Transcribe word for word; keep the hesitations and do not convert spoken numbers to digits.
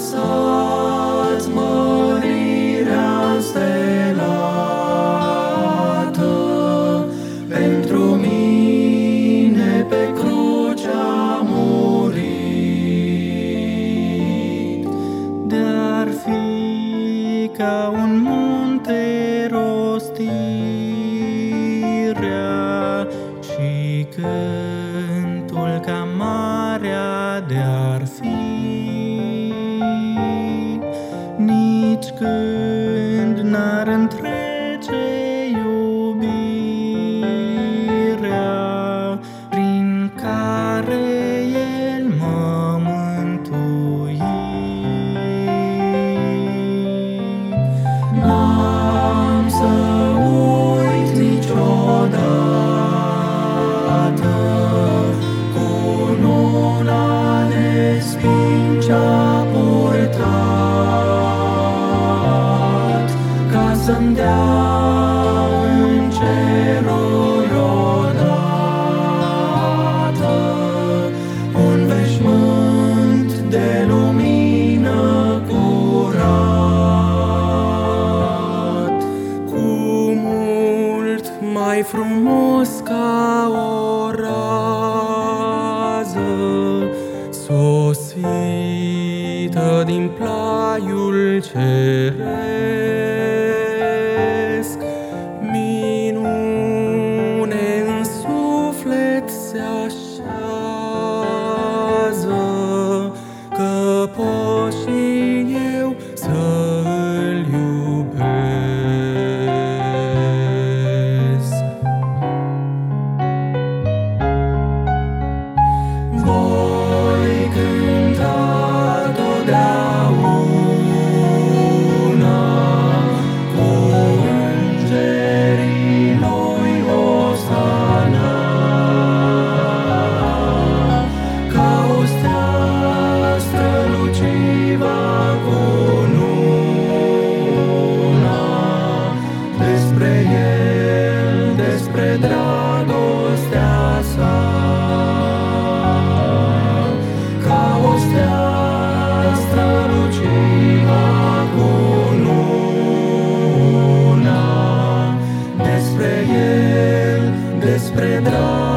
lăsați mărirea stelată, pentru mine pe cruce a murit. De-ar fi ca un munte rostirea și cântul ca marea de-ar fi, nici când n-ar întrece iubirea prin care El mă mântui. N-am să uit niciodată cununa de spini ce-a purtat, ca să-mi dea în ceruri odată un veșmânt de lumină curat. Cu mult mai frumos ca o rază sosită din plaiul ceresc, minune în suflet se așează, că pot și eu să-L iubesc. Voi cânta totdeauna cu îngerii Lui Osana, ca o stea străluciva cununa, despre El, despre dragostea sa. Ca o stea străluciva cununa, despre El, despre dragostea